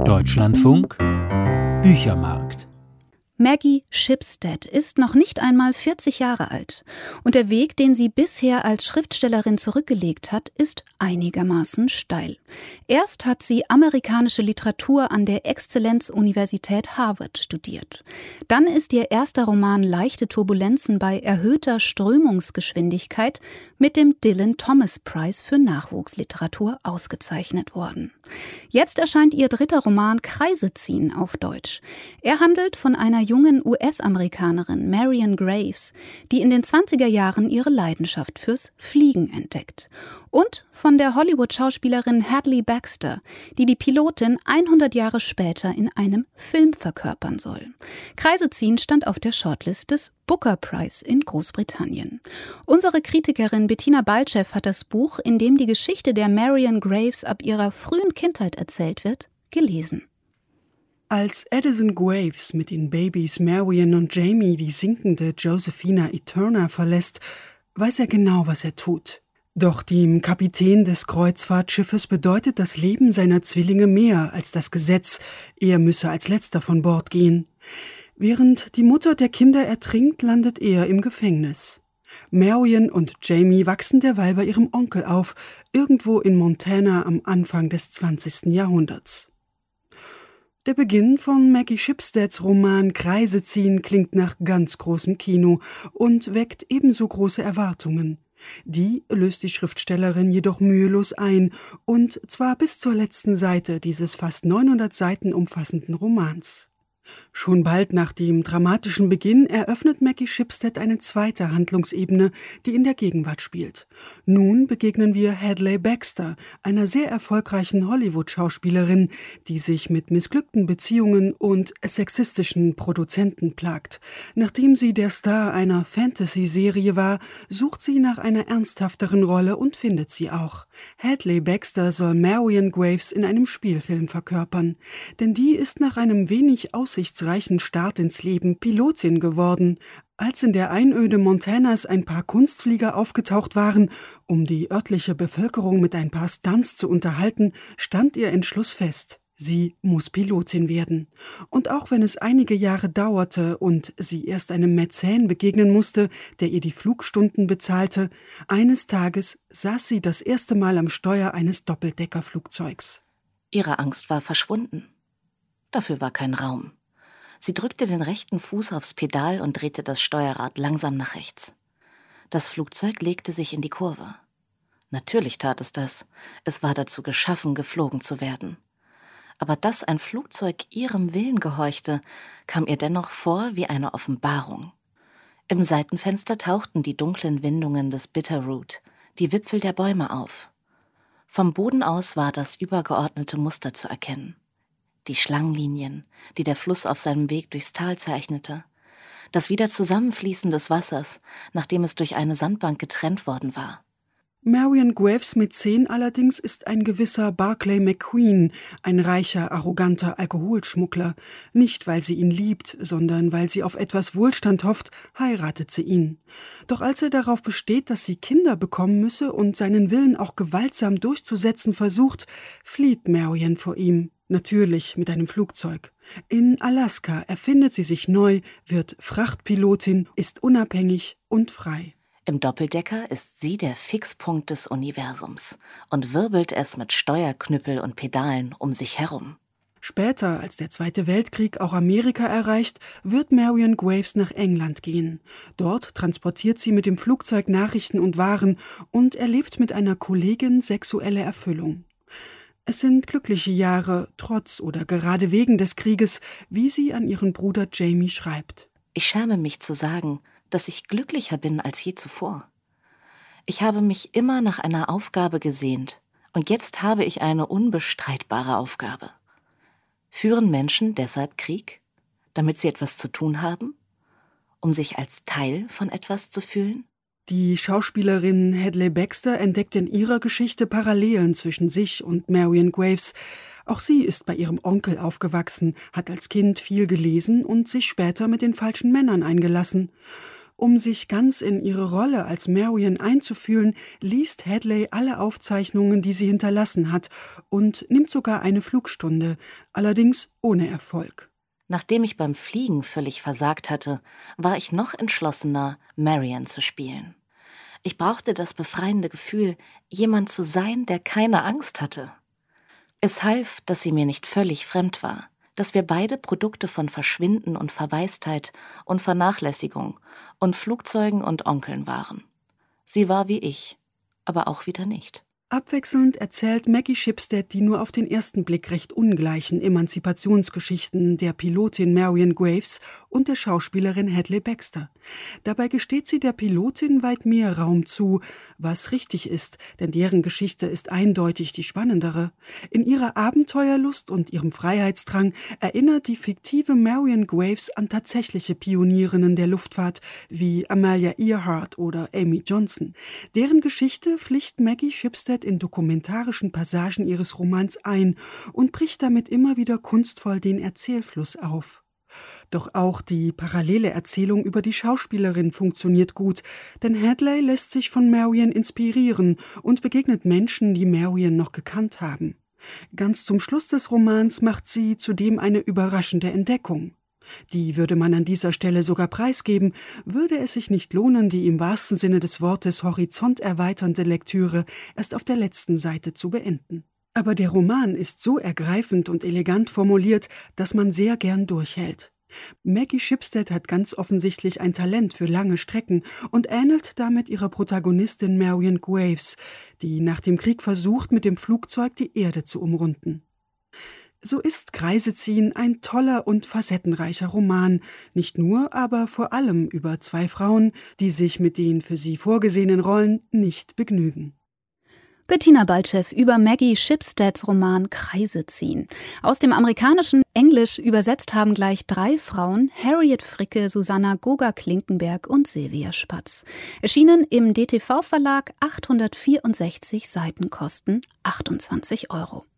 Deutschlandfunk Büchermarkt. Maggie Shipstead ist noch nicht einmal 40 Jahre alt und der Weg, den sie bisher als Schriftstellerin zurückgelegt hat, ist einigermaßen steil. Erst hat sie amerikanische Literatur an der Exzellenzuniversität Harvard studiert. Dann ist ihr erster Roman Leichte Turbulenzen bei erhöhter Strömungsgeschwindigkeit mit dem Dylan-Thomas-Preis für Nachwuchsliteratur ausgezeichnet worden. Jetzt erscheint ihr dritter Roman Kreise ziehen auf Deutsch. Er handelt von einer jungen US-Amerikanerin Marion Graves, die in den 20er Jahren ihre Leidenschaft fürs Fliegen entdeckt. Und von der Hollywood-Schauspielerin Hadley Baxter, die die Pilotin 100 Jahre später in einem Film verkörpern soll. Kreise ziehen stand auf der Shortlist des Booker Prize in Großbritannien. Unsere Kritikerin Bettina Baltschew hat das Buch, in dem die Geschichte der Marion Graves ab ihrer frühen Kindheit erzählt wird, gelesen. Als Addison Graves mit den Babys Marion und Jamie die sinkende Josephina Eterna verlässt, weiß er genau, was er tut. Doch dem Kapitän des Kreuzfahrtschiffes bedeutet das Leben seiner Zwillinge mehr als das Gesetz, er müsse als letzter von Bord gehen. Während die Mutter der Kinder ertrinkt, landet er im Gefängnis. Marion und Jamie wachsen derweil bei ihrem Onkel auf, irgendwo in Montana am Anfang des 20. Jahrhunderts. Der Beginn von Maggie Shipsteads Roman Kreise ziehen klingt nach ganz großem Kino und weckt ebenso große Erwartungen. Die löst die Schriftstellerin jedoch mühelos ein, und zwar bis zur letzten Seite dieses fast 900 Seiten umfassenden Romans. Schon bald nach dem dramatischen Beginn eröffnet Maggie Shipstead eine zweite Handlungsebene, die in der Gegenwart spielt. Nun begegnen wir Hadley Baxter, einer sehr erfolgreichen Hollywood-Schauspielerin, die sich mit missglückten Beziehungen und sexistischen Produzenten plagt. Nachdem sie der Star einer Fantasy-Serie war, sucht sie nach einer ernsthafteren Rolle und findet sie auch. Hadley Baxter soll Marion Graves in einem Spielfilm verkörpern, denn die ist nach einem wenig aussichtsreichen Start ins Leben Pilotin geworden. Als in der Einöde Montanas ein paar Kunstflieger aufgetaucht waren, um die örtliche Bevölkerung mit ein paar Stunts zu unterhalten, stand ihr Entschluss fest. Sie muss Pilotin werden. Und auch wenn es einige Jahre dauerte und sie erst einem Mäzen begegnen musste, der ihr die Flugstunden bezahlte, eines Tages saß sie das erste Mal am Steuer eines Doppeldeckerflugzeugs. Ihre Angst war verschwunden. Dafür war kein Raum. Sie drückte den rechten Fuß aufs Pedal und drehte das Steuerrad langsam nach rechts. Das Flugzeug legte sich in die Kurve. Natürlich tat es das. Es war dazu geschaffen, geflogen zu werden. Aber dass ein Flugzeug ihrem Willen gehorchte, kam ihr dennoch vor wie eine Offenbarung. Im Seitenfenster tauchten die dunklen Windungen des Bitterroot, die Wipfel der Bäume auf. Vom Boden aus war das übergeordnete Muster zu erkennen. Die Schlangenlinien, die der Fluss auf seinem Weg durchs Tal zeichnete. Das Wiederzusammenfließen des Wassers, nachdem es durch eine Sandbank getrennt worden war. Marion Graves Mäzen allerdings ist ein gewisser Barclay McQueen, ein reicher, arroganter Alkoholschmuggler. Nicht, weil sie ihn liebt, sondern weil sie auf etwas Wohlstand hofft, heiratet sie ihn. Doch als er darauf besteht, dass sie Kinder bekommen müsse und seinen Willen auch gewaltsam durchzusetzen versucht, flieht Marion vor ihm. Natürlich mit einem Flugzeug. In Alaska erfindet sie sich neu, wird Frachtpilotin, ist unabhängig und frei. Im Doppeldecker ist sie der Fixpunkt des Universums und wirbelt es mit Steuerknüppel und Pedalen um sich herum. Später, als der Zweite Weltkrieg auch Amerika erreicht, wird Marion Graves nach England gehen. Dort transportiert sie mit dem Flugzeug Nachrichten und Waren und erlebt mit einer Kollegin sexuelle Erfüllung. Es sind glückliche Jahre, trotz oder gerade wegen des Krieges, wie sie an ihren Bruder Jamie schreibt. Ich schäme mich zu sagen, dass ich glücklicher bin als je zuvor. Ich habe mich immer nach einer Aufgabe gesehnt und jetzt habe ich eine unbestreitbare Aufgabe. Führen Menschen deshalb Krieg, damit sie etwas zu tun haben, um sich als Teil von etwas zu fühlen? Die Schauspielerin Hadley Baxter entdeckt in ihrer Geschichte Parallelen zwischen sich und Marion Graves. Auch sie ist bei ihrem Onkel aufgewachsen, hat als Kind viel gelesen und sich später mit den falschen Männern eingelassen. Um sich ganz in ihre Rolle als Marion einzufühlen, liest Hadley alle Aufzeichnungen, die sie hinterlassen hat, und nimmt sogar eine Flugstunde, allerdings ohne Erfolg. Nachdem ich beim Fliegen völlig versagt hatte, war ich noch entschlossener, Marion zu spielen. Ich brauchte das befreiende Gefühl, jemand zu sein, der keine Angst hatte. Es half, dass sie mir nicht völlig fremd war, dass wir beide Produkte von Verschwinden und Verwaistheit und Vernachlässigung und Flugzeugen und Onkeln waren. Sie war wie ich, aber auch wieder nicht. Abwechselnd erzählt Maggie Shipstead die nur auf den ersten Blick recht ungleichen Emanzipationsgeschichten der Pilotin Marion Graves und der Schauspielerin Hadley Baxter. Dabei gesteht sie der Pilotin weit mehr Raum zu, was richtig ist, denn deren Geschichte ist eindeutig die spannendere. In ihrer Abenteuerlust und ihrem Freiheitsdrang erinnert die fiktive Marion Graves an tatsächliche Pionierinnen der Luftfahrt wie Amelia Earhart oder Amy Johnson. Deren Geschichte pflicht Maggie Shipstead in dokumentarischen Passagen ihres Romans ein und bricht damit immer wieder kunstvoll den Erzählfluss auf. Doch auch die parallele Erzählung über die Schauspielerin funktioniert gut, denn Hadley lässt sich von Marion inspirieren und begegnet Menschen, die Marion noch gekannt haben. Ganz zum Schluss des Romans macht sie zudem eine überraschende Entdeckung. Die würde man an dieser Stelle sogar preisgeben, würde es sich nicht lohnen, die im wahrsten Sinne des Wortes horizonterweiternde Lektüre erst auf der letzten Seite zu beenden. Aber der Roman ist so ergreifend und elegant formuliert, dass man sehr gern durchhält. Maggie Shipstead hat ganz offensichtlich ein Talent für lange Strecken und ähnelt damit ihrer Protagonistin Marion Graves, die nach dem Krieg versucht, mit dem Flugzeug die Erde zu umrunden. So ist Kreise ziehen ein toller und facettenreicher Roman, nicht nur, aber vor allem über zwei Frauen, die sich mit den für sie vorgesehenen Rollen nicht begnügen. Bettina Baltschew über Maggie Shipsteads Roman Kreise ziehen. Aus dem amerikanischen Englisch übersetzt haben gleich 3 Frauen, Harriet Fricke, Susanna Goga-Klinkenberg und Silvia Spatz. Erschienen im DTV-Verlag, 864 Seiten, kosten 28 €.